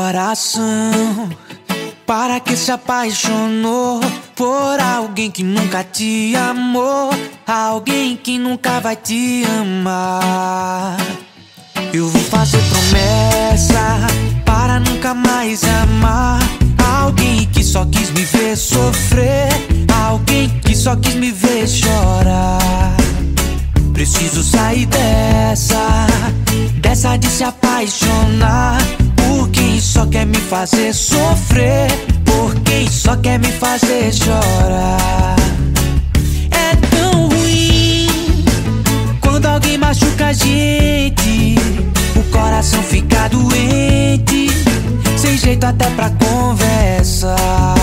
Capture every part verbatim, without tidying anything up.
Coração, para que se apaixonou por alguém que nunca te amou, alguém que nunca vai te amar. Eu vou fazer promessa para nunca mais amar alguém que só quis me ver sofrer, alguém que só quis me ver chorar. Preciso sair dessa, dessa de se apaixonar por quem só quer me fazer sofrer, por quem só quer me fazer chorar. É tão ruim quando alguém machuca a gente, o coração fica doente, sem jeito até pra conversar.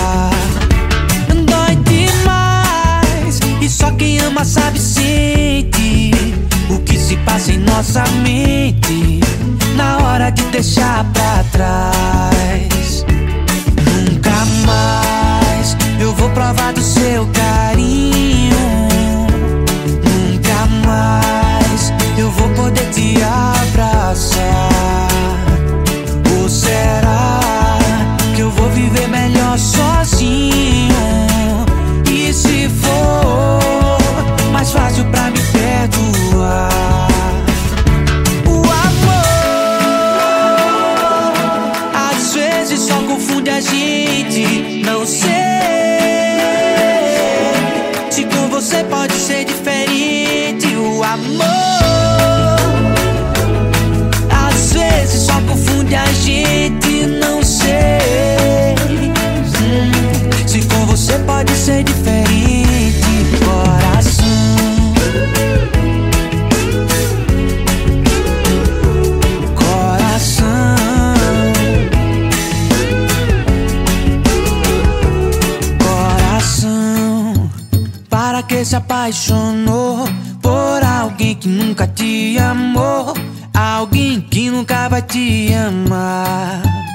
Dói demais e só quem ama sabe, sente o que se passa em nossa mente na hora de deixar pra trás. Nunca mais eu vou provar do seu carinho, nunca mais eu vou poder te abraçar. Ou será que eu vou viver melhor sozinho? E se for mais fácil pra me perdoar? A gente não sei se com você pode ser diferente. O amor às vezes só confunde a gente. Não sei hum, se com você pode ser diferente. Coração, para que se apaixonou por alguém que nunca te amou, alguém que nunca vai te amar.